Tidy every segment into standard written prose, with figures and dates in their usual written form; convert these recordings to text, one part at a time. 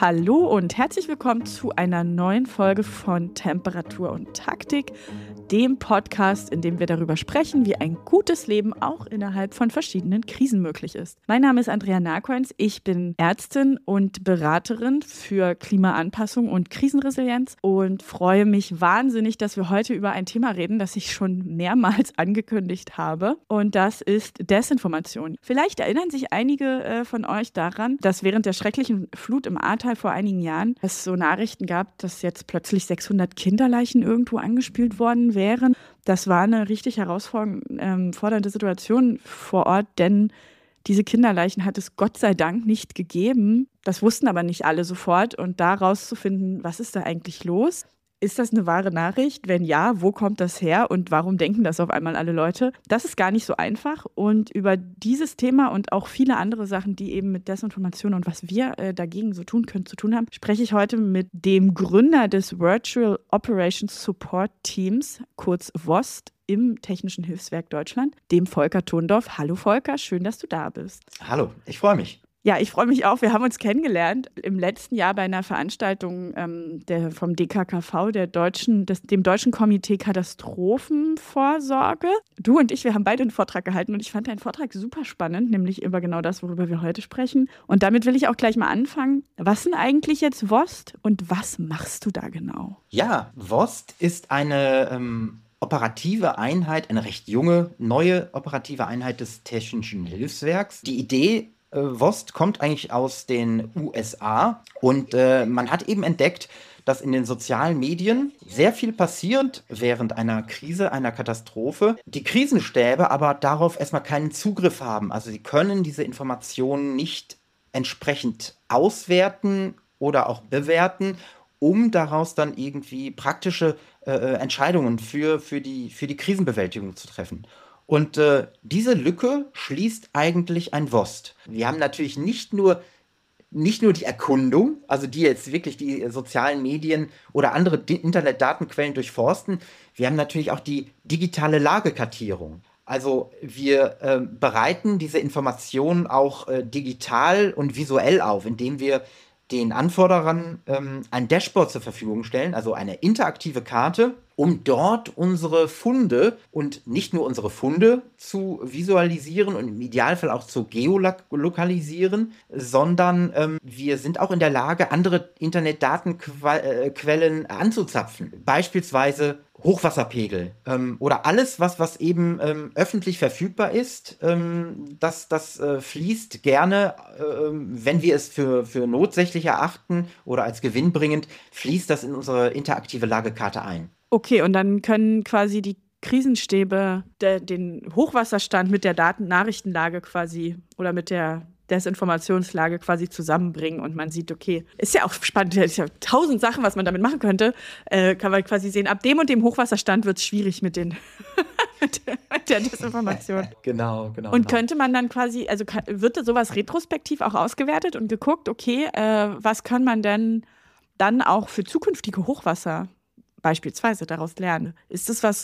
Hallo und herzlich willkommen zu einer neuen Folge von Temperatur und Taktik, dem Podcast, in dem wir darüber sprechen, wie ein gutes Leben auch innerhalb von verschiedenen Krisen möglich ist. Mein Name ist Andrea Narcoins, ich bin Ärztin und Beraterin für Klimaanpassung und Krisenresilienz und freue mich wahnsinnig, dass wir heute über ein Thema reden, das ich schon mehrmals angekündigt habe, und das ist Desinformation. Vielleicht erinnern sich einige von euch daran, dass während der schrecklichen Flut im Ahrtal vor einigen Jahren es so Nachrichten gab, dass jetzt plötzlich 600 Kinderleichen irgendwo angespült worden wären. Das war eine richtig herausfordernde Situation vor Ort, denn diese Kinderleichen hat es Gott sei Dank nicht gegeben. Das wussten aber nicht alle sofort. Und da rauszufinden, was ist da eigentlich los? Ist das eine wahre Nachricht? Wenn ja, wo kommt das her und warum denken das auf einmal alle Leute? Das ist gar nicht so einfach. Und über dieses Thema und auch viele andere Sachen, die eben mit Desinformation und was wir dagegen so tun können, zu tun haben, spreche ich heute mit dem Gründer des Virtual Operations Support Teams, kurz VOST, im Technischen Hilfswerk Deutschland, dem Volker Thondorf. Hallo Volker, schön, dass du da bist. Hallo, ich freue mich. Ja, ich freue mich auch. Wir haben uns kennengelernt im letzten Jahr bei einer Veranstaltung vom DKKV, dem Deutschen Komitee Katastrophenvorsorge. Du und ich, wir haben beide einen Vortrag gehalten und ich fand deinen Vortrag super spannend, nämlich über genau das, worüber wir heute sprechen. Und damit will ich auch gleich mal anfangen. Was sind eigentlich jetzt VOST und was machst du da genau? Ja, VOST ist eine operative Einheit, eine recht junge, neue operative Einheit des Technischen Hilfswerks. Die Idee VOST kommt eigentlich aus den USA und man hat eben entdeckt, dass in den sozialen Medien sehr viel passiert während einer Krise, einer Katastrophe. Die Krisenstäbe aber darauf erstmal keinen Zugriff haben. Also sie können diese Informationen nicht entsprechend auswerten oder auch bewerten, um daraus dann irgendwie praktische Entscheidungen für die Krisenbewältigung zu treffen. Und diese Lücke schließt eigentlich ein VOST. Wir haben natürlich nicht nur die Erkundung, also die jetzt wirklich die sozialen Medien oder andere Internetdatenquellen durchforsten. Wir haben natürlich auch die digitale Lagekartierung. Also wir bereiten diese Informationen auch digital und visuell auf, indem wir den Anforderern ein Dashboard zur Verfügung stellen, also eine interaktive Karte, um dort unsere Funde und nicht nur unsere Funde zu visualisieren und im Idealfall auch zu geolokalisieren, sondern wir sind auch in der Lage, andere Internetdatenquellen anzuzapfen. Beispielsweise Hochwasserpegel oder alles, was eben öffentlich verfügbar ist, das fließt gerne, wenn wir es für notsächlich erachten oder als gewinnbringend, fließt das in unsere interaktive Lagekarte ein. Okay, und dann können quasi die Krisenstäbe den Hochwasserstand mit der Nachrichtenlage quasi oder mit der Desinformationslage quasi zusammenbringen und man sieht, okay, ist ja auch spannend, es ist ja 1000 Sachen, was man damit machen könnte, kann man quasi sehen, ab dem und dem Hochwasserstand wird es schwierig mit der Desinformation. Genau. Und könnte man dann quasi, also wird sowas retrospektiv auch ausgewertet und geguckt, okay, was kann man denn dann auch für zukünftige Hochwasser beispielsweise daraus lernen? Ist das was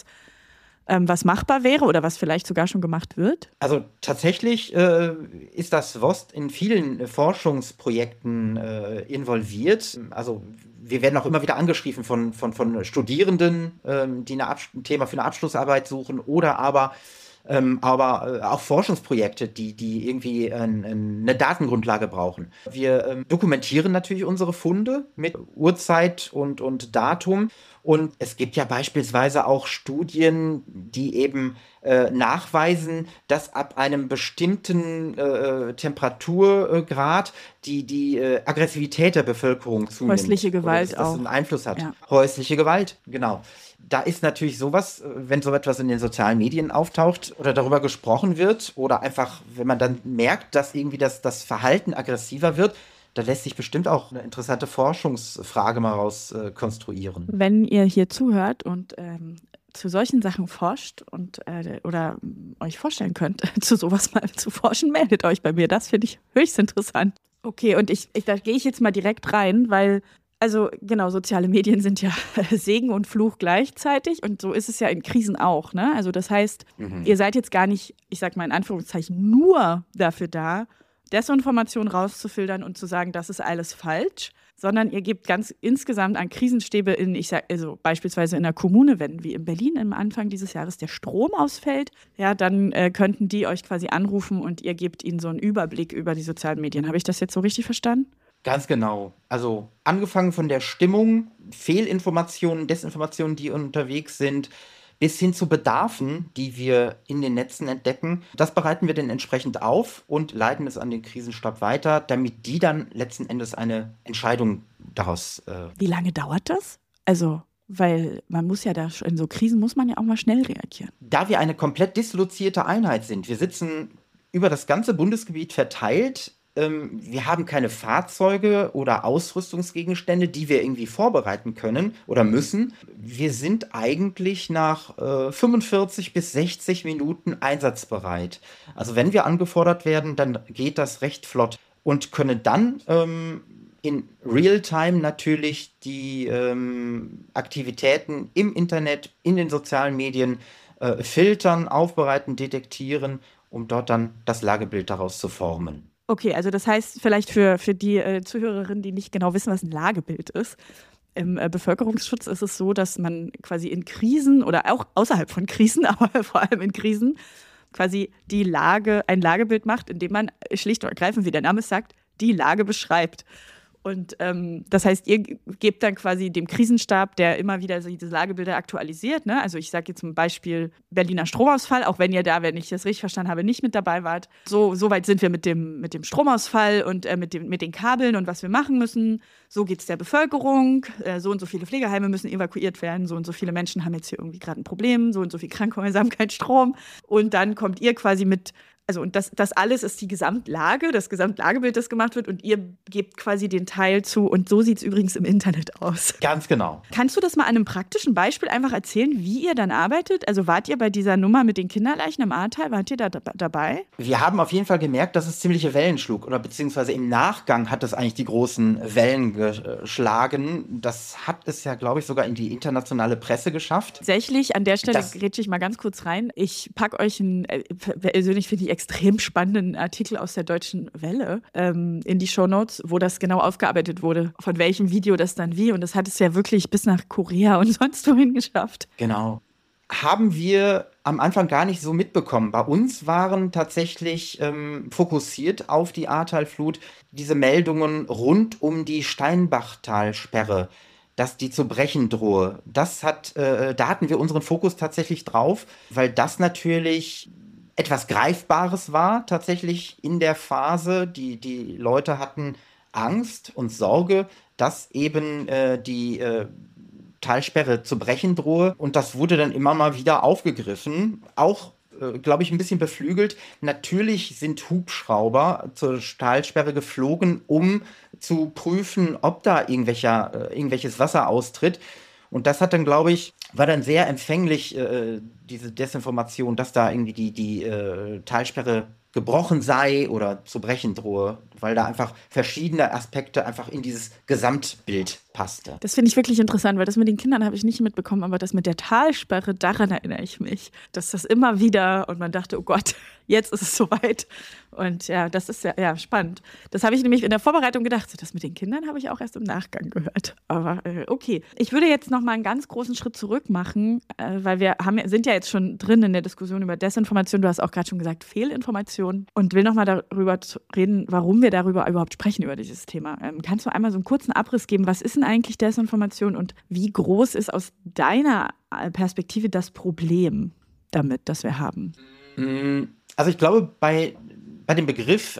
machbar wäre oder was vielleicht sogar schon gemacht wird? Also tatsächlich ist das VOST in vielen Forschungsprojekten involviert. Also wir werden auch immer wieder angeschrieben von Studierenden, die ein Thema für eine Abschlussarbeit suchen oder aber auch Forschungsprojekte, die irgendwie eine Datengrundlage brauchen. Wir dokumentieren natürlich unsere Funde mit Uhrzeit und Datum. Und es gibt ja beispielsweise auch Studien, die eben nachweisen, dass ab einem bestimmten Temperaturgrad die Aggressivität der Bevölkerung zunimmt. Häusliche Gewalt dass auch. Das einen Einfluss hat. Ja. Häusliche Gewalt, genau. Da ist natürlich sowas, wenn so etwas in den sozialen Medien auftaucht oder darüber gesprochen wird oder einfach, wenn man dann merkt, dass irgendwie das Verhalten aggressiver wird, da lässt sich bestimmt auch eine interessante Forschungsfrage mal raus konstruieren. Wenn ihr hier zuhört und zu solchen Sachen forscht und oder euch vorstellen könnt, zu sowas mal zu forschen, meldet euch bei mir. Das finde ich höchst interessant. Okay, und da gehe ich jetzt mal direkt rein, weil, also genau, soziale Medien sind ja Segen und Fluch gleichzeitig und so ist es ja in Krisen auch, ne? Also das heißt, ihr seid jetzt gar nicht, ich sag mal in Anführungszeichen, nur dafür da, Desinformation rauszufiltern und zu sagen, das ist alles falsch, sondern ihr gebt ganz insgesamt an Krisenstäbe in, also beispielsweise in einer Kommune, wenn wie in Berlin am Anfang dieses Jahres der Strom ausfällt, ja, dann könnten die euch quasi anrufen und ihr gebt ihnen so einen Überblick über die sozialen Medien. Habe ich das jetzt so richtig verstanden? Ganz genau. Also angefangen von der Stimmung, Fehlinformationen, Desinformationen, die unterwegs sind, bis hin zu Bedarfen, die wir in den Netzen entdecken. Das bereiten wir dann entsprechend auf und leiten es an den Krisenstab weiter, damit die dann letzten Endes eine Entscheidung daraus. Wie lange dauert das? Also, weil man muss ja da, in so Krisen muss man ja auch mal schnell reagieren. Da wir eine komplett dislozierte Einheit sind, wir sitzen über das ganze Bundesgebiet verteilt. Wir haben keine Fahrzeuge oder Ausrüstungsgegenstände, die wir irgendwie vorbereiten können oder müssen. Wir sind eigentlich nach 45 bis 60 Minuten einsatzbereit. Also wenn wir angefordert werden, dann geht das recht flott und können dann in Realtime natürlich die Aktivitäten im Internet, in den sozialen Medien filtern, aufbereiten, detektieren, um dort dann das Lagebild daraus zu formen. Okay, also das heißt vielleicht für die Zuhörerinnen, die nicht genau wissen, was ein Lagebild ist. Im Bevölkerungsschutz ist es so, dass man quasi in Krisen oder auch außerhalb von Krisen, aber vor allem in Krisen, quasi ein Lagebild macht, indem man schlicht und ergreifend, wie der Name es sagt, die Lage beschreibt. Und das heißt, ihr gebt dann quasi dem Krisenstab, der immer wieder so diese Lagebilder aktualisiert, ne? Also ich sage jetzt zum Beispiel Berliner Stromausfall, auch wenn ihr da, wenn ich das richtig verstanden habe, nicht mit dabei wart. So weit sind wir mit dem Stromausfall und mit den Kabeln und was wir machen müssen. So geht es der Bevölkerung. So und so viele Pflegeheime müssen evakuiert werden. So und so viele Menschen haben jetzt hier irgendwie gerade ein Problem. So und so viele Krankenhäuser haben keinen Strom. Und dann kommt ihr quasi mit. Also und das alles ist die Gesamtlage, das Gesamtlagebild, das gemacht wird und ihr gebt quasi den Teil zu und so sieht es übrigens im Internet aus. Ganz genau. Kannst du das mal an einem praktischen Beispiel einfach erzählen, wie ihr dann arbeitet? Also wart ihr bei dieser Nummer mit den Kinderleichen im Ahrtal, wart ihr da dabei? Wir haben auf jeden Fall gemerkt, dass es ziemliche Wellen schlug oder beziehungsweise im Nachgang hat es eigentlich die großen Wellen geschlagen. Das hat es ja, glaube ich, sogar in die internationale Presse geschafft. Tatsächlich, an der Stelle grätsche ich mal ganz kurz rein. Ich packe euch persönlich finde ich extrem spannenden Artikel aus der Deutschen Welle in die Shownotes, wo das genau aufgearbeitet wurde, von welchem Video das dann wie. Und das hat es ja wirklich bis nach Korea und sonst wohin geschafft. Genau. Haben wir am Anfang gar nicht so mitbekommen. Bei uns waren tatsächlich fokussiert auf die Ahrtalflut diese Meldungen rund um die Steinbachtalsperre, dass die zu brechen drohe. Da hatten wir unseren Fokus tatsächlich drauf, weil das natürlich etwas Greifbares war tatsächlich in der Phase. Die Leute hatten Angst und Sorge, dass eben die Talsperre zu brechen drohe. Und das wurde dann immer mal wieder aufgegriffen. Auch, glaube ich, ein bisschen beflügelt. Natürlich sind Hubschrauber zur Talsperre geflogen, um zu prüfen, ob da irgendwelches Wasser austritt. Und das hat dann, glaube ich, war dann sehr empfänglich, diese Desinformation, dass da irgendwie die Talsperre gebrochen sei oder zu brechen drohe, weil da einfach verschiedene Aspekte einfach in dieses Gesamtbild passte. Das finde ich wirklich interessant, weil das mit den Kindern habe ich nicht mitbekommen, aber das mit der Talsperre, daran erinnere ich mich, dass das immer wieder und man dachte, oh Gott, jetzt ist es soweit. Und ja, das ist ja spannend. Das habe ich nämlich in der Vorbereitung gedacht. Das mit den Kindern habe ich auch erst im Nachgang gehört. Aber okay. Ich würde jetzt noch mal einen ganz großen Schritt zurück machen, weil wir sind ja jetzt schon drin in der Diskussion über Desinformation. Du hast auch gerade schon gesagt, Fehlinformation. Und will noch mal darüber reden, warum wir darüber überhaupt sprechen, über dieses Thema. Kannst du einmal so einen kurzen Abriss geben? Was ist denn eigentlich Desinformation und wie groß ist aus deiner Perspektive das Problem damit, das wir haben? Also ich glaube, bei dem Begriff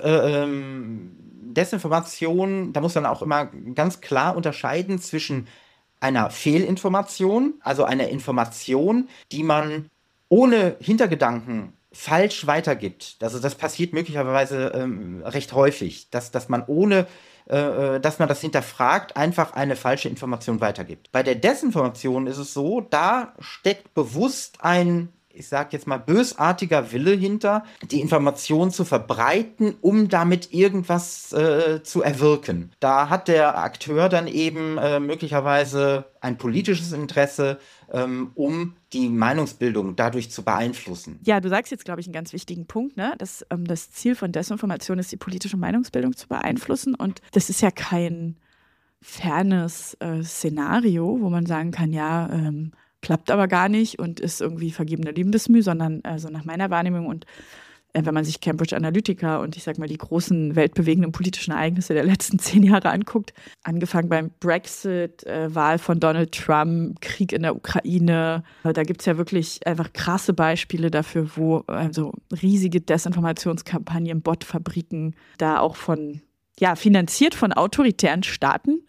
Desinformation, da muss man auch immer ganz klar unterscheiden zwischen einer Fehlinformation, also einer Information, die man ohne Hintergedanken falsch weitergibt. Also das passiert möglicherweise recht häufig, dass man ohne dass man das hinterfragt, einfach eine falsche Information weitergibt. Bei der Desinformation ist es so, da steckt bewusst ein, ich sage jetzt mal, bösartiger Wille hinter, die Information zu verbreiten, um damit irgendwas zu erwirken. Da hat der Akteur dann eben möglicherweise ein politisches Interesse, um die Meinungsbildung dadurch zu beeinflussen. Ja, du sagst jetzt, glaube ich, einen ganz wichtigen Punkt, ne? Dass das Ziel von Desinformation ist, die politische Meinungsbildung zu beeinflussen. Und das ist ja kein fernes Szenario, wo man sagen kann, ja, klappt aber gar nicht und ist irgendwie vergebene Liebesmüh, sondern also nach meiner Wahrnehmung und wenn man sich Cambridge Analytica und ich sag mal die großen weltbewegenden politischen Ereignisse der letzten 10 Jahre anguckt, angefangen beim Brexit, Wahl von Donald Trump, Krieg in der Ukraine, da gibt es ja wirklich einfach krasse Beispiele dafür, wo also riesige Desinformationskampagnen, Botfabriken da auch finanziert von autoritären Staaten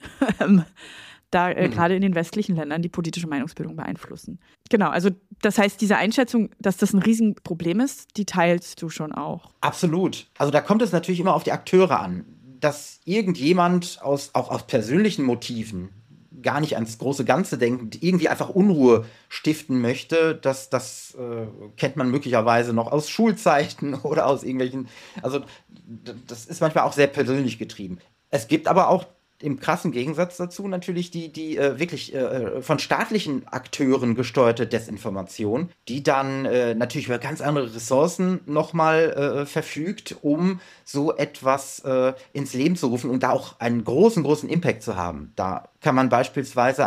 gerade in den westlichen Ländern die politische Meinungsbildung beeinflussen. Genau, also das heißt, diese Einschätzung, dass das ein Riesenproblem ist, die teilst du schon auch. Absolut. Also da kommt es natürlich immer auf die Akteure an, dass irgendjemand auch aus persönlichen Motiven gar nicht ans große Ganze denkt, irgendwie einfach Unruhe stiften möchte, das kennt man möglicherweise noch aus Schulzeiten oder aus irgendwelchen, also das ist manchmal auch sehr persönlich getrieben. Es gibt aber auch im krassen Gegensatz dazu natürlich die wirklich von staatlichen Akteuren gesteuerte Desinformation, die dann natürlich über ganz andere Ressourcen nochmal verfügt, um so etwas ins Leben zu rufen und da auch einen großen Impact zu haben. Da kann man beispielsweise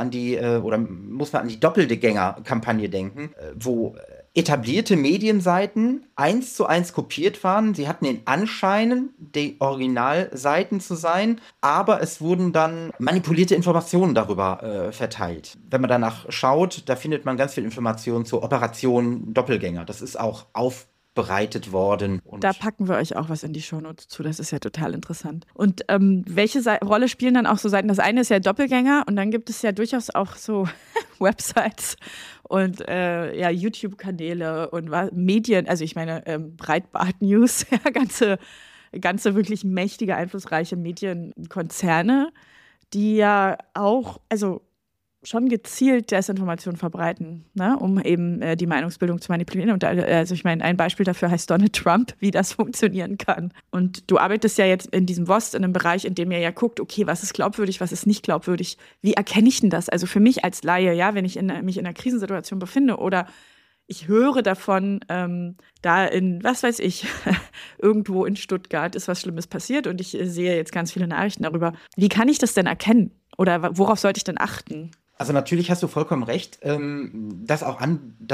muss man an die Doppelgänger-Kampagne denken, wo etablierte Medienseiten 1:1 kopiert waren. Sie hatten den Anschein, die Originalseiten zu sein, aber es wurden dann manipulierte Informationen darüber verteilt. Wenn man danach schaut, da findet man ganz viel Informationen zur Operation Doppelgänger. Das ist auch aufbereitet worden. Und da packen wir euch auch was in die Shownotes zu, das ist ja total interessant. Und welche Rolle spielen dann auch so Seiten? Das eine ist ja Doppelgänger und dann gibt es ja durchaus auch so Websites und YouTube-Kanäle und Medien, also ich meine Breitbart News, ja, ganze wirklich mächtige, einflussreiche Medienkonzerne, die ja auch, also schon gezielt Desinformation verbreiten, ne, um eben die Meinungsbildung zu manipulieren. Und also ich meine, ein Beispiel dafür heißt Donald Trump, wie das funktionieren kann. Und du arbeitest ja jetzt in diesem WOST, in einem Bereich, in dem ihr ja guckt, okay, was ist glaubwürdig, was ist nicht glaubwürdig, wie erkenne ich denn das? Also für mich als Laie, ja, wenn ich mich in einer Krisensituation befinde oder ich höre davon, da in, was weiß ich, irgendwo in Stuttgart ist was Schlimmes passiert und ich sehe jetzt ganz viele Nachrichten darüber. Wie kann ich das denn erkennen? Oder worauf sollte ich denn achten? Also natürlich hast du vollkommen recht, dass auch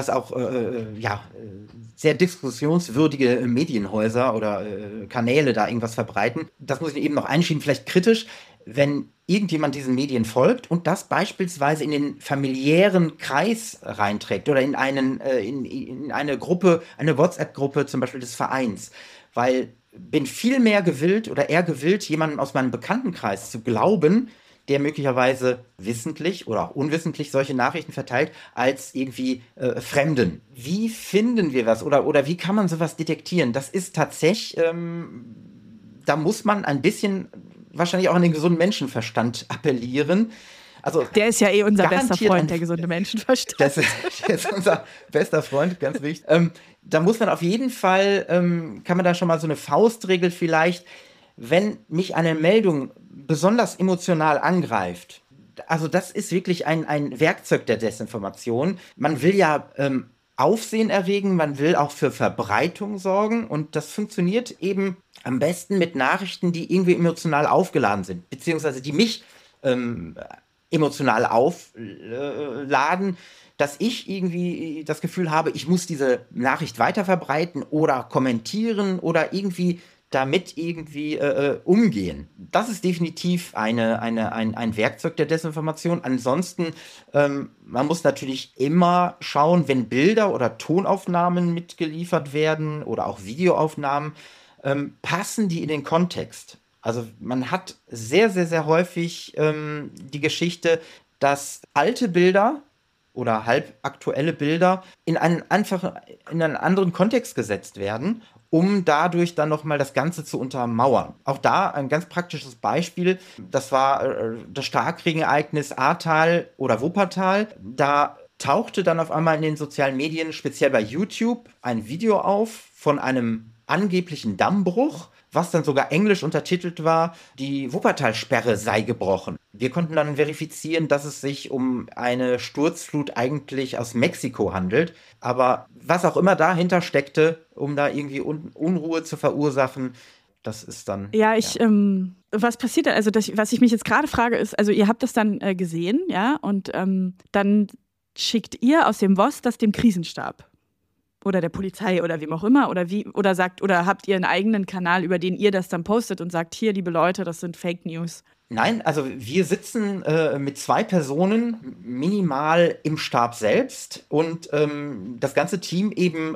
sehr diskussionswürdige Medienhäuser oder Kanäle da irgendwas verbreiten. Das muss ich eben noch einschieben, vielleicht kritisch, wenn irgendjemand diesen Medien folgt und das beispielsweise in den familiären Kreis reinträgt oder in eine Gruppe, eine WhatsApp-Gruppe zum Beispiel des Vereins, weil bin viel mehr gewillt oder eher gewillt, jemandem aus meinem Bekanntenkreis zu glauben, der möglicherweise wissentlich oder auch unwissentlich solche Nachrichten verteilt, als irgendwie Fremden. Wie finden wir was oder wie kann man sowas detektieren? Das ist tatsächlich, da muss man ein bisschen wahrscheinlich auch an den gesunden Menschenverstand appellieren. Also, der ist ja unser bester Freund, der gesunde Menschenverstand. Das ist unser bester Freund, ganz wichtig. Da muss man auf jeden Fall, kann man da schon mal so eine Faustregel vielleicht, wenn mich eine Meldung besonders emotional angreift, also das ist wirklich ein Werkzeug der Desinformation. Man will ja Aufsehen erregen, man will auch für Verbreitung sorgen und das funktioniert eben am besten mit Nachrichten, die irgendwie emotional aufgeladen sind, beziehungsweise die mich emotional aufladen, dass ich irgendwie das Gefühl habe, ich muss diese Nachricht weiterverbreiten oder kommentieren oder irgendwie damit irgendwie umgehen. Das ist definitiv ein Werkzeug der Desinformation. Ansonsten, man muss natürlich immer schauen, wenn Bilder oder Tonaufnahmen mitgeliefert werden oder auch Videoaufnahmen, passen die in den Kontext. Also man hat sehr, sehr, sehr häufig die Geschichte, dass alte Bilder oder halbaktuelle Bilder in einen anderen Kontext gesetzt werden, um dadurch dann nochmal das Ganze zu untermauern. Auch da ein ganz praktisches Beispiel, das war das Starkregenereignis Ahrtal oder Wuppertal. Da tauchte dann auf einmal in den sozialen Medien, speziell bei YouTube, ein Video auf von einem angeblichen Dammbruch, was dann sogar englisch untertitelt war, die Wuppertalsperre sei gebrochen. Wir konnten dann verifizieren, dass es sich um eine Sturzflut eigentlich aus Mexiko handelt. Aber was auch immer dahinter steckte, um da irgendwie Unruhe zu verursachen, das ist dann. Ja, was passiert da? Also, was ich mich jetzt gerade frage, ist, also ihr habt das dann gesehen, ja, und dann schickt ihr aus dem VOS das dem Krisenstab oder der Polizei oder wem auch immer oder habt ihr einen eigenen Kanal, über den ihr das dann postet und sagt, hier, liebe Leute, das sind Fake News? Nein, also wir sitzen mit 2 Personen minimal im Stab selbst und das ganze Team eben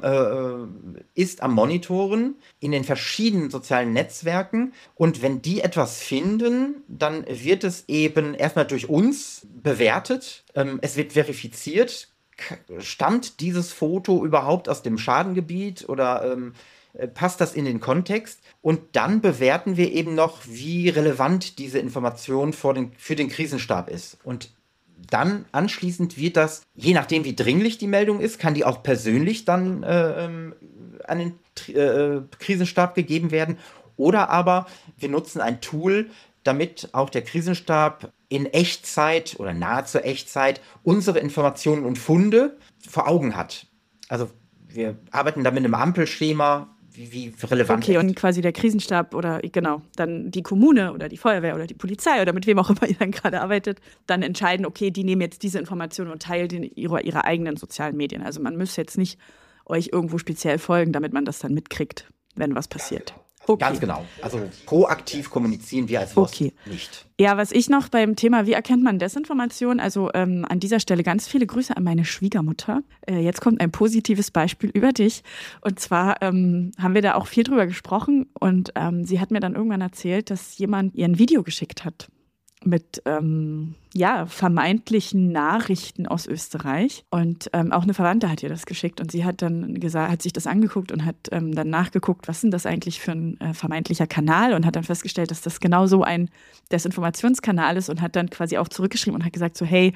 ist am Monitoren in den verschiedenen sozialen Netzwerken, und wenn die etwas finden, dann wird es eben erstmal durch uns bewertet, es wird verifiziert, stammt dieses Foto überhaupt aus dem Schadengebiet oder passt das in den Kontext? Und dann bewerten wir eben noch, wie relevant diese Information für den Krisenstab ist. Und dann anschließend wird das, je nachdem wie dringlich die Meldung ist, kann die auch persönlich dann an den Krisenstab gegeben werden. Oder aber wir nutzen ein Tool, damit auch der Krisenstab in Echtzeit oder nahezu Echtzeit unsere Informationen und Funde vor Augen hat. Also wir arbeiten da mit einem Ampelschema, wie relevant. Okay, und quasi der Krisenstab oder genau, dann die Kommune oder die Feuerwehr oder die Polizei oder mit wem auch immer ihr dann gerade arbeitet, dann entscheiden, okay, die nehmen jetzt diese Informationen und teilen in ihre eigenen sozialen Medien. Also man müsste jetzt nicht euch irgendwo speziell folgen, damit man das dann mitkriegt, wenn was passiert. Okay. Ganz genau. Also proaktiv kommunizieren wir als VOS nicht. Ja, was ich noch beim Thema, wie erkennt man Desinformation? Also an dieser Stelle ganz viele Grüße an meine Schwiegermutter. Jetzt kommt ein positives Beispiel über dich. Und zwar haben wir da auch viel drüber gesprochen. Und sie hat mir dann irgendwann erzählt, dass jemand ihr ein Video geschickt hat mit vermeintlichen Nachrichten aus Österreich. Und auch eine Verwandte hat ihr das geschickt. Und sie hat dann hat sich das angeguckt und hat dann nachgeguckt, was denn das eigentlich für ein vermeintlicher Kanal, und hat dann festgestellt, dass das genau so ein Desinformationskanal ist, und hat dann quasi auch zurückgeschrieben und hat gesagt so, hey,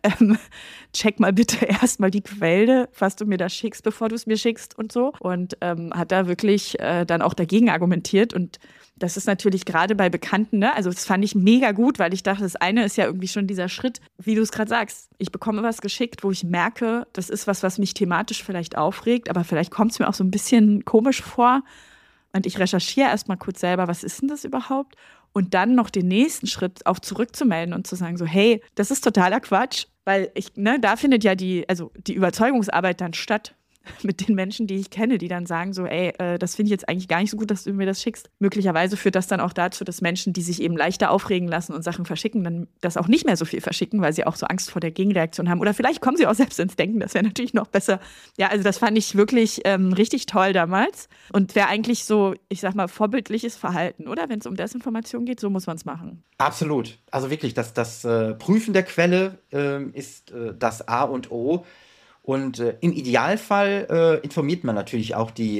check mal bitte erstmal die Quelle, was du mir da schickst, bevor du es mir schickst und so. Und hat da wirklich dann auch dagegen argumentiert. Und das ist natürlich gerade bei Bekannten, ne? Also das fand ich mega gut, weil ich dachte, das eine ist ja irgendwie schon dieser Schritt, wie du es gerade sagst. Ich bekomme was geschickt, wo ich merke, das ist was mich thematisch vielleicht aufregt, aber vielleicht kommt es mir auch so ein bisschen komisch vor. Und ich recherchiere erstmal kurz selber, was ist denn das überhaupt? Und dann noch den nächsten Schritt auch zurückzumelden und zu sagen so, hey, das ist totaler Quatsch, weil da findet ja die Überzeugungsarbeit dann statt mit den Menschen, die ich kenne, die dann sagen so, ey, das finde ich jetzt eigentlich gar nicht so gut, dass du mir das schickst. Möglicherweise führt das dann auch dazu, dass Menschen, die sich eben leichter aufregen lassen und Sachen verschicken, dann das auch nicht mehr so viel verschicken, weil sie auch so Angst vor der Gegenreaktion haben. Oder vielleicht kommen sie auch selbst ins Denken, das wäre natürlich noch besser. Ja, also das fand ich wirklich richtig toll damals und wäre eigentlich so, ich sag mal, vorbildliches Verhalten, oder? Wenn es um Desinformation geht, so muss man es machen. Absolut. Also wirklich, das Prüfen der Quelle ist das A und O. Und im Idealfall informiert man natürlich auch die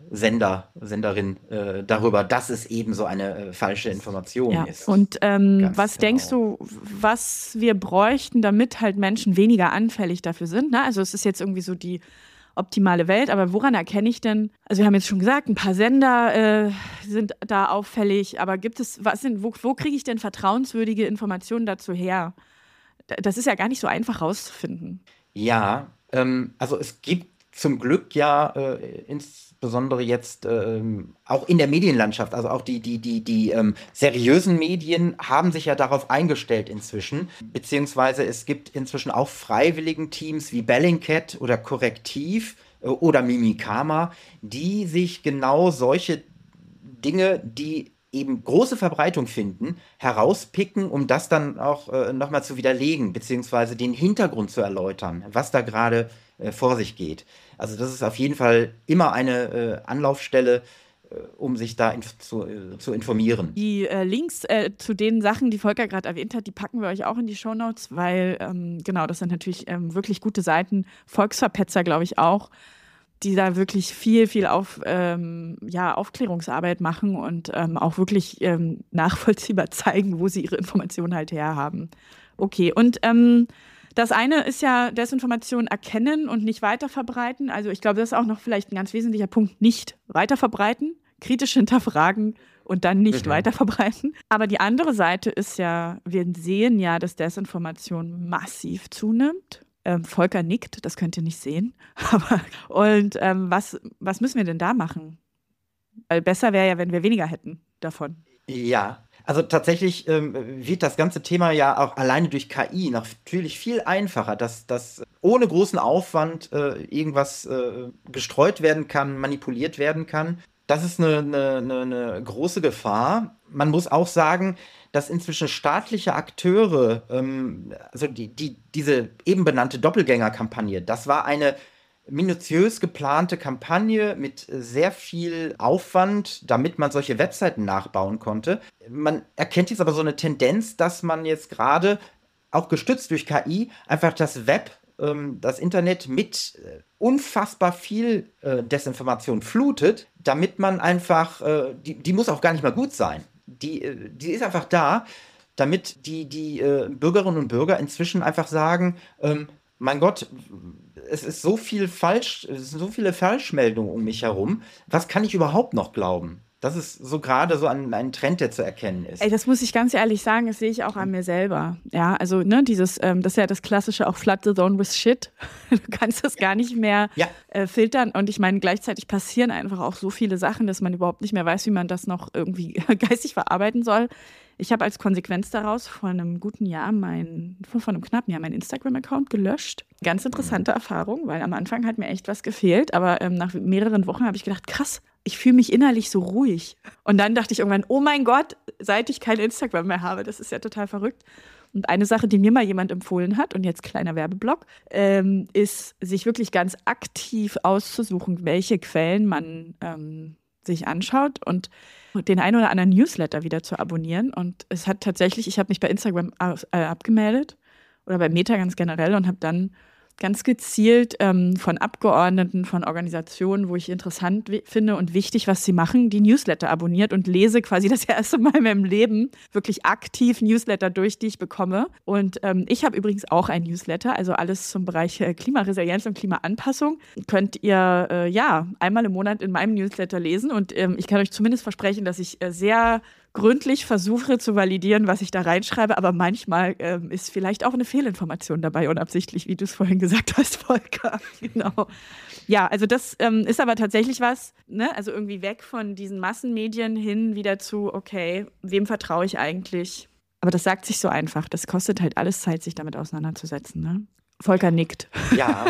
Senderin darüber, dass es eben so eine falsche Information ist. Und was denkst du, was wir bräuchten, damit halt Menschen weniger anfällig dafür sind? Ne? Also es ist jetzt irgendwie so die optimale Welt, aber woran erkenne ich denn, also wir haben jetzt schon gesagt, ein paar Sender sind da auffällig, aber gibt es, wo kriege ich denn vertrauenswürdige Informationen dazu her? Das ist ja gar nicht so einfach rauszufinden. Ja, also es gibt zum Glück ja insbesondere jetzt auch in der Medienlandschaft, also auch die seriösen Medien haben sich ja darauf eingestellt inzwischen, beziehungsweise es gibt inzwischen auch Freiwilligenteams wie Bellingcat oder Korrektiv oder Mimikama, die sich genau solche Dinge, die eben große Verbreitung finden, herauspicken, um das dann auch nochmal zu widerlegen, beziehungsweise den Hintergrund zu erläutern, was da gerade vor sich geht. Also das ist auf jeden Fall immer eine Anlaufstelle, um sich da zu informieren. Die Links zu den Sachen, die Volker gerade erwähnt hat, die packen wir euch auch in die Shownotes, weil genau, das sind natürlich wirklich gute Seiten. Volksverpetzer, glaube ich, auch, die da wirklich viel Aufklärungsarbeit machen und auch wirklich nachvollziehbar zeigen, wo sie ihre Informationen halt herhaben. Okay, und das eine ist ja Desinformation erkennen und nicht weiterverbreiten. Also ich glaube, das ist auch noch vielleicht ein ganz wesentlicher Punkt, nicht weiterverbreiten, kritisch hinterfragen und dann nicht weiter verbreiten. Aber die andere Seite ist ja, wir sehen ja, dass Desinformation massiv zunimmt. Volker nickt, das könnt ihr nicht sehen. Was müssen wir denn da machen? Weil besser wäre ja, wenn wir weniger hätten davon. Ja, also tatsächlich wird das ganze Thema ja auch alleine durch KI natürlich viel einfacher, dass ohne großen Aufwand irgendwas gestreut werden kann, manipuliert werden kann. Das ist eine große Gefahr. Man muss auch sagen, dass inzwischen staatliche Akteure, also diese eben benannte Doppelgänger-Kampagne, das war eine minutiös geplante Kampagne mit sehr viel Aufwand, damit man solche Webseiten nachbauen konnte. Man erkennt jetzt aber so eine Tendenz, dass man jetzt gerade, auch gestützt durch KI, einfach das Web, das Internet mit unfassbar viel Desinformation flutet, damit man einfach, die muss auch gar nicht mal gut sein. Die ist einfach da, damit die Bürgerinnen und Bürger inzwischen einfach sagen, mein Gott, es ist so viel falsch, es sind so viele Falschmeldungen um mich herum. Was kann ich überhaupt noch glauben? Das ist so gerade so ein Trend, der zu erkennen ist. Ey, das muss ich ganz ehrlich sagen, das sehe ich auch an mir selber. Ja, also das ist ja das Klassische, auch flood the zone with shit. Du kannst das gar nicht mehr filtern. Und ich meine, gleichzeitig passieren einfach auch so viele Sachen, dass man überhaupt nicht mehr weiß, wie man das noch irgendwie geistig verarbeiten soll. Ich habe als Konsequenz daraus vor einem knappen Jahr meinen Instagram-Account gelöscht. Ganz interessante Erfahrung, weil am Anfang hat mir echt was gefehlt. Aber nach mehreren Wochen habe ich gedacht, krass, ich fühle mich innerlich so ruhig. Und dann dachte ich irgendwann, oh mein Gott, seit ich kein Instagram mehr habe, das ist ja total verrückt. Und eine Sache, die mir mal jemand empfohlen hat, und jetzt kleiner Werbeblock, ist, sich wirklich ganz aktiv auszusuchen, welche Quellen man sich anschaut und den einen oder anderen Newsletter wieder zu abonnieren. Und es hat tatsächlich, ich habe mich bei Instagram abgemeldet oder bei Meta ganz generell und habe dann ganz gezielt von Abgeordneten, von Organisationen, wo ich interessant finde und wichtig, was sie machen, die Newsletter abonniert und lese quasi das erste Mal in meinem Leben wirklich aktiv Newsletter durch, die ich bekomme. Und ich habe übrigens auch ein Newsletter, also alles zum Bereich Klimaresilienz und Klimaanpassung. Könnt ihr einmal im Monat in meinem Newsletter lesen und ich kann euch zumindest versprechen, dass ich sehr gründlich versuche zu validieren, was ich da reinschreibe, aber manchmal ist vielleicht auch eine Fehlinformation dabei, unabsichtlich, wie du es vorhin gesagt hast, Volker. Genau. Ja, also das ist aber tatsächlich was, ne? Also irgendwie weg von diesen Massenmedien hin wieder zu, okay, wem vertraue ich eigentlich? Aber das sagt sich so einfach. Das kostet halt alles Zeit, sich damit auseinanderzusetzen, ne? Volker nickt. Ja.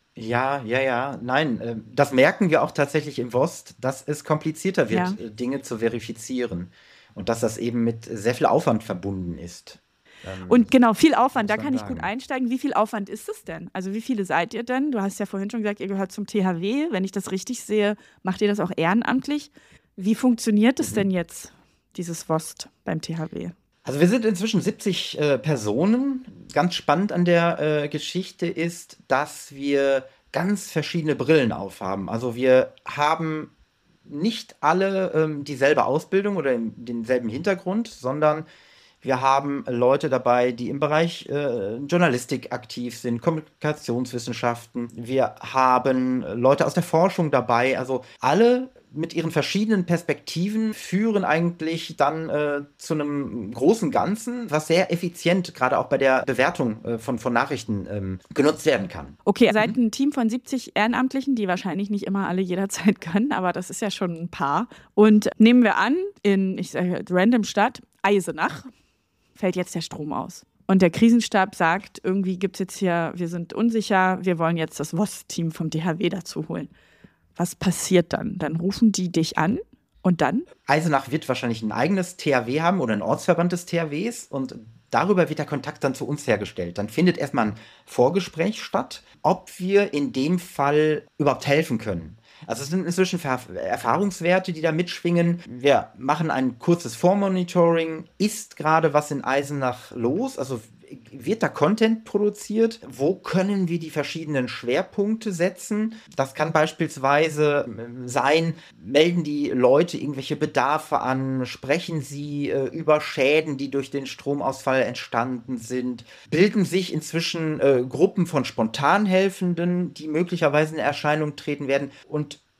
Ja. Nein, das merken wir auch tatsächlich im WOST, dass es komplizierter wird, Dinge zu verifizieren. Und dass das eben mit sehr viel Aufwand verbunden ist. Und genau, viel Aufwand, da kann ich gut einsteigen. Wie viel Aufwand ist es denn? Also wie viele seid ihr denn? Du hast ja vorhin schon gesagt, ihr gehört zum THW. Wenn ich das richtig sehe, macht ihr das auch ehrenamtlich. Wie funktioniert es denn jetzt, dieses WOST beim THW? Also wir sind inzwischen 70 Personen. Ganz spannend an der Geschichte ist, dass wir ganz verschiedene Brillen aufhaben. Also wir haben nicht alle dieselbe Ausbildung oder denselben Hintergrund, sondern wir haben Leute dabei, die im Bereich Journalistik aktiv sind, Kommunikationswissenschaften. Wir haben Leute aus der Forschung dabei. Also alle mit ihren verschiedenen Perspektiven führen eigentlich dann zu einem großen Ganzen, was sehr effizient, gerade auch bei der Bewertung von Nachrichten genutzt werden kann. Okay, ihr seid ein Team von 70 Ehrenamtlichen, die wahrscheinlich nicht immer alle jederzeit können, aber das ist ja schon ein paar. Und nehmen wir an, ich sage random Stadt, Eisenach, fällt jetzt der Strom aus. Und der Krisenstab sagt, irgendwie gibt es jetzt hier, wir sind unsicher, wir wollen jetzt das WOST-Team vom THW dazu holen. Was passiert dann? Dann rufen die dich an und dann? Eisenach wird wahrscheinlich ein eigenes THW haben oder ein Ortsverband des THWs und darüber wird der Kontakt dann zu uns hergestellt. Dann findet erstmal ein Vorgespräch statt, ob wir in dem Fall überhaupt helfen können. Also es sind inzwischen Erfahrungswerte, die da mitschwingen. Wir machen ein kurzes Vormonitoring. Ist gerade was in Eisenach los? Also wird da Content produziert? Wo können wir die verschiedenen Schwerpunkte setzen? Das kann beispielsweise sein, melden die Leute irgendwelche Bedarfe an? Sprechen sie über Schäden, die durch den Stromausfall entstanden sind? Bilden sich inzwischen Gruppen von Spontanhelfenden, die möglicherweise in Erscheinung treten werden? Und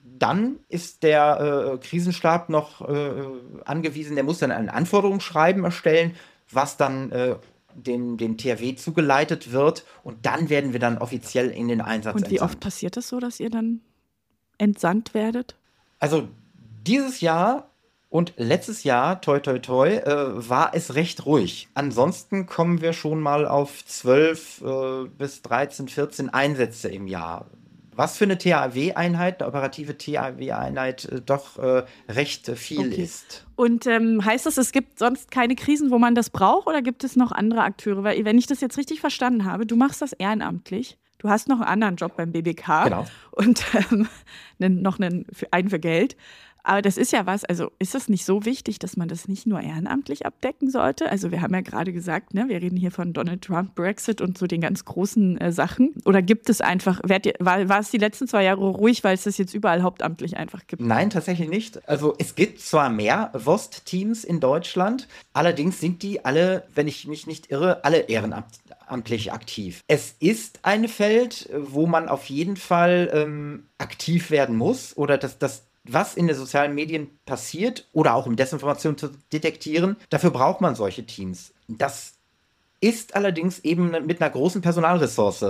dann ist der Krisenstab noch angewiesen, der muss dann ein Anforderungsschreiben erstellen, was dann dem THW zugeleitet wird. Und dann werden wir dann offiziell in den Einsatz Und wie entsandt. oft passiert es so, dass ihr dann entsandt werdet? Also dieses Jahr und letztes Jahr, toi toi toi, war es recht ruhig. Ansonsten kommen wir schon mal auf 12 bis 13, 14 Einsätze im Jahr. Was für eine THW-Einheit, eine operative THW-Einheit, doch recht viel ist. Und heißt das, es gibt sonst keine Krisen, wo man das braucht, oder gibt es noch andere Akteure? Weil, wenn ich das jetzt richtig verstanden habe, du machst das ehrenamtlich. Du hast noch einen anderen Job beim BBK. Genau. Und noch einen für Geld. Aber das ist ja was, also ist es nicht so wichtig, dass man das nicht nur ehrenamtlich abdecken sollte? Also wir haben ja gerade gesagt, ne, wir reden hier von Donald Trump, Brexit und so den ganz großen Sachen. Oder gibt es einfach, war es die letzten 2 Jahre ruhig, weil es das jetzt überall hauptamtlich einfach gibt? Nein, tatsächlich nicht. Also es gibt zwar mehr WOST-Teams in Deutschland, allerdings sind die alle, wenn ich mich nicht irre, alle ehrenamtlich aktiv. Es ist ein Feld, wo man auf jeden Fall aktiv werden muss oder das was in den sozialen Medien passiert oder auch um Desinformation zu detektieren, dafür braucht man solche Teams. Das ist allerdings eben mit einer großen Personalressource,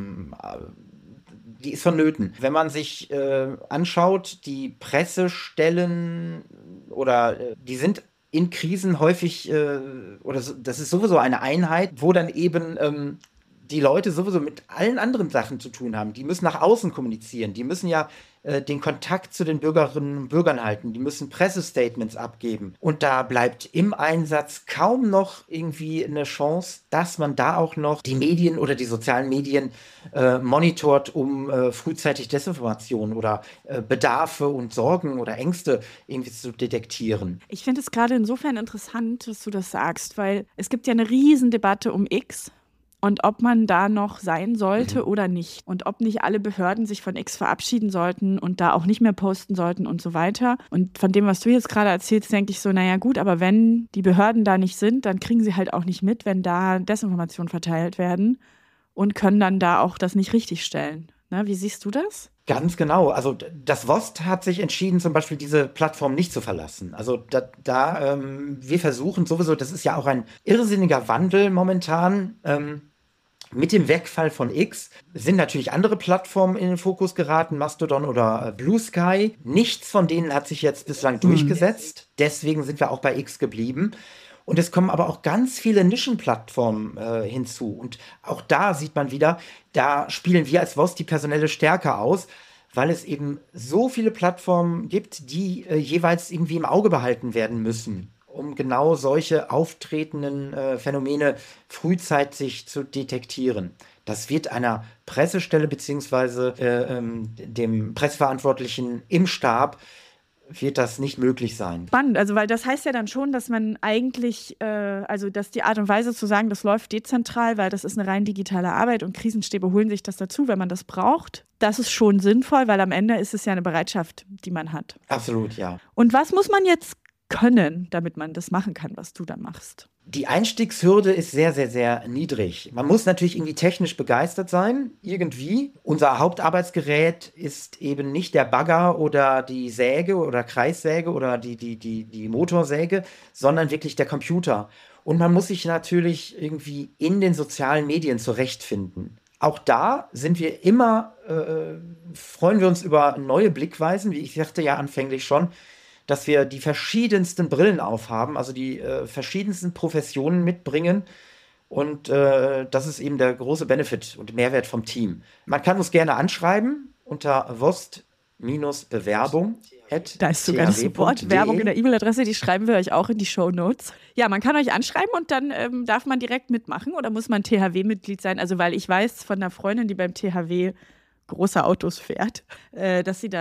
die ist vonnöten. Wenn man sich anschaut, die Pressestellen oder die sind in Krisen häufig, das ist sowieso eine Einheit, wo dann eben die Leute sowieso mit allen anderen Sachen zu tun haben. Die müssen nach außen kommunizieren. Die müssen ja den Kontakt zu den Bürgerinnen und Bürgern halten. Die müssen Pressestatements abgeben. Und da bleibt im Einsatz kaum noch irgendwie eine Chance, dass man da auch noch die Medien oder die sozialen Medien monitort, um frühzeitig Desinformation oder Bedarfe und Sorgen oder Ängste irgendwie zu detektieren. Ich finde es gerade insofern interessant, dass du das sagst, weil es gibt ja eine Riesendebatte um X. Und ob man da noch sein sollte oder nicht. Und ob nicht alle Behörden sich von X verabschieden sollten und da auch nicht mehr posten sollten und so weiter. Und von dem, was du jetzt gerade erzählst, denke ich so, naja gut, aber wenn die Behörden da nicht sind, dann kriegen sie halt auch nicht mit, wenn da Desinformationen verteilt werden und können dann da auch das nicht richtigstellen. Ne? Wie siehst du das? Ganz genau. Also das WOST hat sich entschieden, zum Beispiel diese Plattform nicht zu verlassen. Also wir versuchen sowieso, das ist ja auch ein irrsinniger Wandel momentan. Mit dem Wegfall von X sind natürlich andere Plattformen in den Fokus geraten, Mastodon oder Blue Sky. Nichts von denen hat sich jetzt bislang durchgesetzt. Deswegen sind wir auch bei X geblieben. Und es kommen aber auch ganz viele Nischenplattformen hinzu. Und auch da sieht man wieder, da spielen wir als WOST die personelle Stärke aus, weil es eben so viele Plattformen gibt, die jeweils irgendwie im Auge behalten werden müssen, um genau solche auftretenden Phänomene frühzeitig zu detektieren. Das wird einer Pressestelle beziehungsweise dem Presseverantwortlichen im Stab wird das nicht möglich sein. Spannend, also weil das heißt ja dann schon, dass man eigentlich, also dass die Art und Weise zu sagen, das läuft dezentral, weil das ist eine rein digitale Arbeit und Krisenstäbe holen sich das dazu, wenn man das braucht. Das ist schon sinnvoll, weil am Ende ist es ja eine Bereitschaft, die man hat. Absolut, ja. Und was muss man jetzt können, damit man das machen kann, was du da machst? Die Einstiegshürde ist sehr, sehr, sehr niedrig. Man muss natürlich irgendwie technisch begeistert sein, irgendwie. Unser Hauptarbeitsgerät ist eben nicht der Bagger oder die Säge oder Kreissäge oder die Motorsäge, sondern wirklich der Computer. Und man muss sich natürlich irgendwie in den sozialen Medien zurechtfinden. Auch da sind wir immer, freuen wir uns über neue Blickweisen, wie ich sagte ja anfänglich schon, dass wir die verschiedensten Brillen aufhaben, also die verschiedensten Professionen mitbringen. Und das ist eben der große Benefit und Mehrwert vom Team. Man kann uns gerne anschreiben unter WOST-Bewerbung. Da ist sogar das Wort Werbung in der E-Mail-Adresse, die schreiben wir euch auch in die Shownotes. Ja, man kann euch anschreiben und dann darf man direkt mitmachen oder muss man THW-Mitglied sein? Also weil ich weiß von einer Freundin, die beim THW große Autos fährt, dass sie da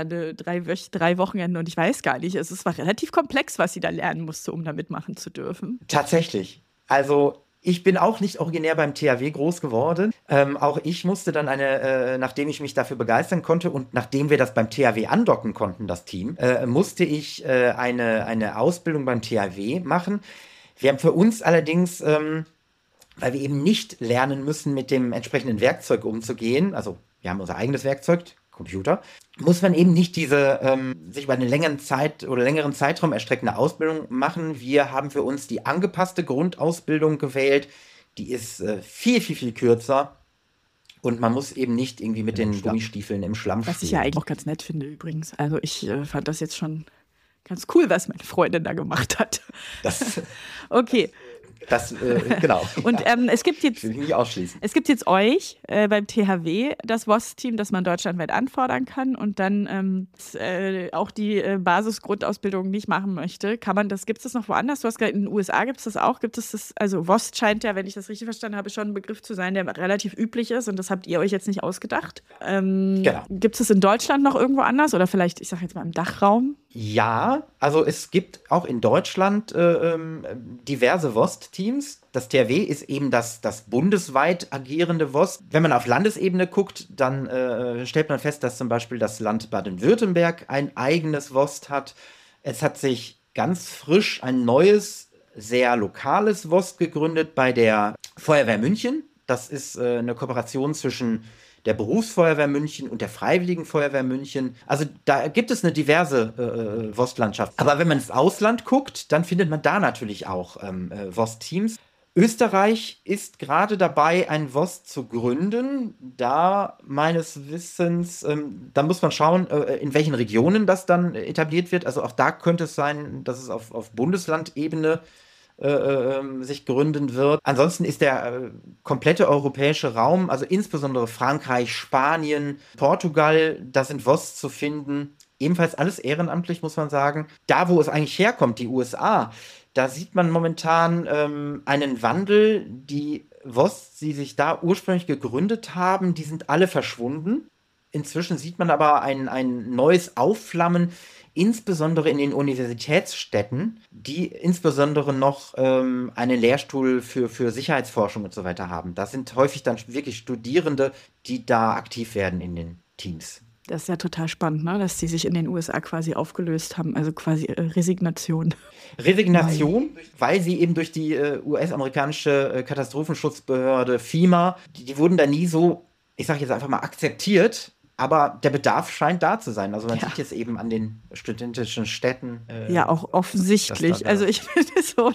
3 Wochenenden und ich weiß gar nicht, es war relativ komplex, was sie da lernen musste, um da mitmachen zu dürfen. Tatsächlich. Also ich bin auch nicht originär beim THW groß geworden. Auch ich musste dann nachdem ich mich dafür begeistern konnte und nachdem wir das beim THW andocken konnten, das Team, musste ich eine Ausbildung beim THW machen. Wir haben für uns allerdings, weil wir eben nicht lernen müssen, mit dem entsprechenden Werkzeug umzugehen, also wir haben unser eigenes Werkzeug, Computer, muss man eben nicht diese sich über eine längeren Zeitraum erstreckende Ausbildung machen. Wir haben für uns die angepasste Grundausbildung gewählt. Die ist viel, viel, viel kürzer. Und man muss eben nicht irgendwie mit den Gummistiefeln im Schlamm stehen. Was ich ja eigentlich auch ganz nett finde übrigens. Also ich fand das jetzt schon ganz cool, was meine Freundin da gemacht hat. Okay. Genau. Und es gibt jetzt, will ich nicht ausschließen. Es gibt jetzt euch beim THW, das WOS-Team, das man deutschlandweit anfordern kann und dann auch die Basisgrundausbildung nicht machen möchte. Gibt es das noch woanders? Du hast gesagt, in den USA gibt es das auch. Also WOS scheint ja, wenn ich das richtig verstanden habe, schon ein Begriff zu sein, der relativ üblich ist und das habt ihr euch jetzt nicht ausgedacht. Genau. Gibt es das in Deutschland noch irgendwo anders oder vielleicht, ich sage jetzt mal im Dachraum? Ja, also es gibt auch in Deutschland diverse WOS-Teams. Das THW ist eben das bundesweit agierende WOS. Wenn man auf Landesebene guckt, dann stellt man fest, dass zum Beispiel das Land Baden-Württemberg ein eigenes WOS hat. Es hat sich ganz frisch ein neues, sehr lokales WOS gegründet bei der Feuerwehr München. Das ist eine Kooperation zwischen der Berufsfeuerwehr München und der Freiwilligen Feuerwehr München. Also da gibt es eine diverse WOS-Landschaft. Aber wenn man ins Ausland guckt, dann findet man da natürlich auch WOS-Teams. Österreich ist gerade dabei, ein WOS zu gründen. Da meines Wissens, da muss man schauen, in welchen Regionen das dann etabliert wird. Also auch da könnte es sein, dass es auf Bundeslandebene sich gründen wird. Ansonsten ist der komplette europäische Raum, also insbesondere Frankreich, Spanien, Portugal, da sind WOS zu finden. Ebenfalls alles ehrenamtlich, muss man sagen. Da, wo es eigentlich herkommt, die USA, da sieht man momentan einen Wandel. Die WOS, die sich da ursprünglich gegründet haben, die sind alle verschwunden. Inzwischen sieht man aber ein neues Aufflammen, insbesondere in den Universitätsstädten, die insbesondere noch einen Lehrstuhl für Sicherheitsforschung und so weiter haben. Das sind häufig dann wirklich Studierende, die da aktiv werden in den Teams. Das ist ja total spannend, ne? Dass die sich in den USA quasi aufgelöst haben, also quasi Resignation. Resignation, weil sie eben durch die US-amerikanische Katastrophenschutzbehörde FEMA, die wurden da nie so, ich sage jetzt einfach mal, akzeptiert. Aber der Bedarf scheint da zu sein. Also man sieht jetzt eben an den studentischen Städten. Ja, auch offensichtlich. Also ich finde es so,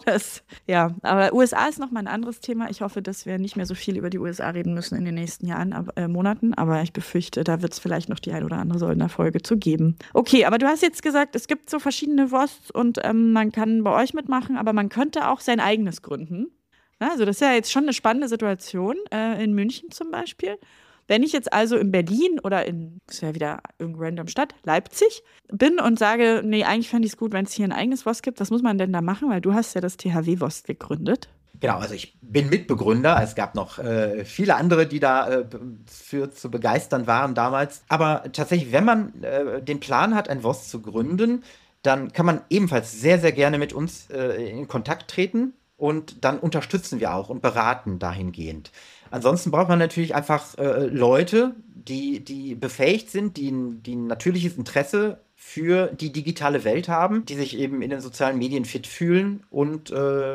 aber USA ist nochmal ein anderes Thema. Ich hoffe, dass wir nicht mehr so viel über die USA reden müssen in den nächsten Monaten. Aber ich befürchte, da wird es vielleicht noch die ein oder andere Säulenfolge zu geben. Okay, aber du hast jetzt gesagt, es gibt so verschiedene WOS und man kann bei euch mitmachen, aber man könnte auch sein eigenes gründen. Also das ist ja jetzt schon eine spannende Situation, in München zum Beispiel. Wenn ich jetzt also in Berlin oder das ist ja wieder irgendeine random Stadt, Leipzig, bin und sage, nee, eigentlich fände ich es gut, wenn es hier ein eigenes WOS gibt, was muss man denn da machen? Weil du hast ja das THW-WOS gegründet. Genau, also ich bin Mitbegründer. Es gab noch viele andere, die da für zu begeistern waren damals. Aber tatsächlich, wenn man den Plan hat, ein WOS zu gründen, dann kann man ebenfalls sehr, sehr gerne mit uns in Kontakt treten. Und dann unterstützen wir auch und beraten dahingehend. Ansonsten braucht man natürlich einfach Leute, die befähigt sind, die ein natürliches Interesse für die digitale Welt haben, die sich eben in den sozialen Medien fit fühlen und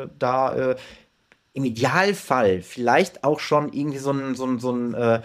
im Idealfall vielleicht auch schon irgendwie so ein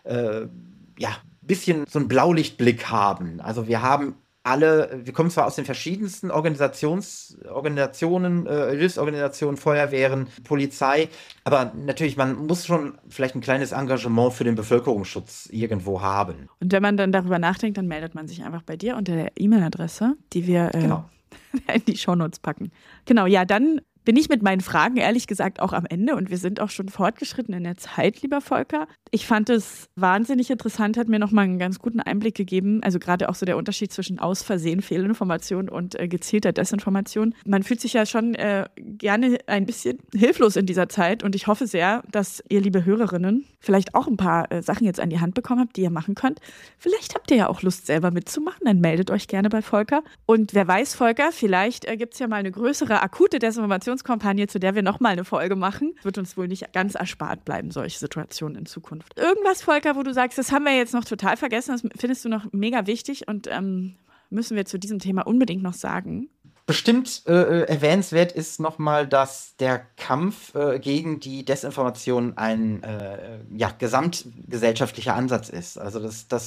bisschen so einen Blaulichtblick haben. Also wir kommen zwar aus den verschiedensten Organisationen, Hilfsorganisationen, Feuerwehren, Polizei, aber natürlich, man muss schon vielleicht ein kleines Engagement für den Bevölkerungsschutz irgendwo haben. Und wenn man dann darüber nachdenkt, dann meldet man sich einfach bei dir unter der E-Mail-Adresse, die wir in die Shownotes packen. Genau, ja, dann bin ich mit meinen Fragen ehrlich gesagt auch am Ende und wir sind auch schon fortgeschritten in der Zeit, lieber Volker. Ich fand es wahnsinnig interessant, hat mir nochmal einen ganz guten Einblick gegeben, also gerade auch so der Unterschied zwischen aus Versehen Fehlinformation und gezielter Desinformation. Man fühlt sich ja schon gerne ein bisschen hilflos in dieser Zeit und ich hoffe sehr, dass ihr, liebe Hörerinnen, vielleicht auch ein paar Sachen jetzt an die Hand bekommen habt, die ihr machen könnt. Vielleicht habt ihr ja auch Lust, selber mitzumachen, dann meldet euch gerne bei Volker. Und wer weiß, Volker, vielleicht gibt es ja mal eine größere, akute Desinformationskampagne, zu der wir nochmal eine Folge machen. Wird uns wohl nicht ganz erspart bleiben, solche Situationen in Zukunft. Irgendwas, Volker, wo du sagst, das haben wir jetzt noch total vergessen, das findest du noch mega wichtig und müssen wir zu diesem Thema unbedingt noch sagen? Bestimmt erwähnenswert ist nochmal, dass der Kampf gegen die Desinformation ein gesamtgesellschaftlicher Ansatz ist. Also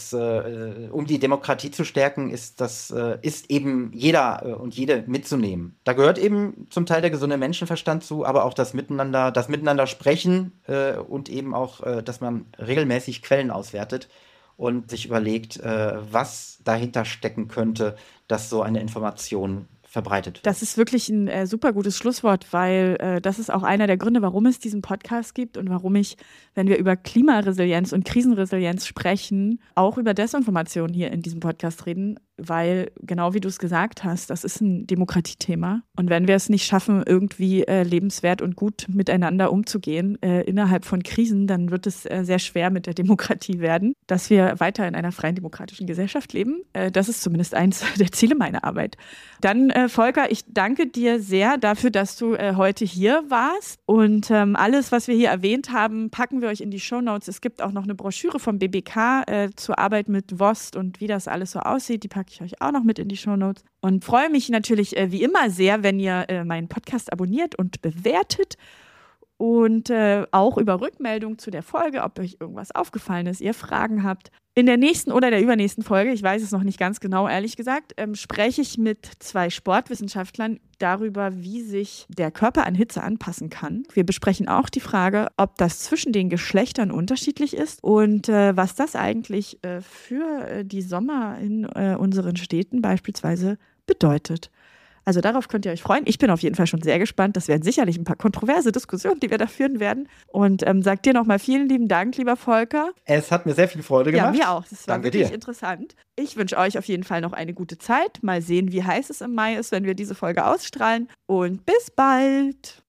um die Demokratie zu stärken, ist eben jeder und jede mitzunehmen. Da gehört eben zum Teil der gesunde Menschenverstand zu, aber auch das Miteinander sprechen und eben auch, dass man regelmäßig Quellen auswertet und sich überlegt, was dahinter stecken könnte, dass so eine Information verbreitet wird. Das ist wirklich ein super gutes Schlusswort, weil das ist auch einer der Gründe, warum es diesen Podcast gibt und warum ich, wenn wir über Klimaresilienz und Krisenresilienz sprechen, auch über Desinformation hier in diesem Podcast reden, weil, genau wie du es gesagt hast, das ist ein Demokratiethema. Und wenn wir es nicht schaffen, irgendwie lebenswert und gut miteinander umzugehen innerhalb von Krisen, dann wird es sehr schwer mit der Demokratie werden, dass wir weiter in einer freien demokratischen Gesellschaft leben. Das ist zumindest eins der Ziele meiner Arbeit. Dann, Volker, ich danke dir sehr dafür, dass du heute hier warst. Und alles, was wir hier erwähnt haben, packen wir euch in die Shownotes. Es gibt auch noch eine Broschüre vom BBK zur Arbeit mit WOST und wie das alles so aussieht. Die packe ich euch auch noch mit in die Shownotes. Und freue mich natürlich wie immer sehr, wenn ihr meinen Podcast abonniert und bewertet. Und auch über Rückmeldungen zu der Folge, ob euch irgendwas aufgefallen ist, ihr Fragen habt. In der nächsten oder der übernächsten Folge, ich weiß es noch nicht ganz genau, ehrlich gesagt, spreche ich mit 2 Sportwissenschaftlern darüber, wie sich der Körper an Hitze anpassen kann. Wir besprechen auch die Frage, ob das zwischen den Geschlechtern unterschiedlich ist und was das eigentlich für die Sommer in unseren Städten beispielsweise bedeutet. Also darauf könnt ihr euch freuen. Ich bin auf jeden Fall schon sehr gespannt. Das werden sicherlich ein paar kontroverse Diskussionen, die wir da führen werden. Und sag dir nochmal vielen lieben Dank, lieber Volker. Es hat mir sehr viel Freude gemacht. Ja, mir auch. Das war Danke wirklich dir. interessant. Ich wünsche euch auf jeden Fall noch eine gute Zeit. Mal sehen, wie heiß es im Mai ist, wenn wir diese Folge ausstrahlen. Und bis bald.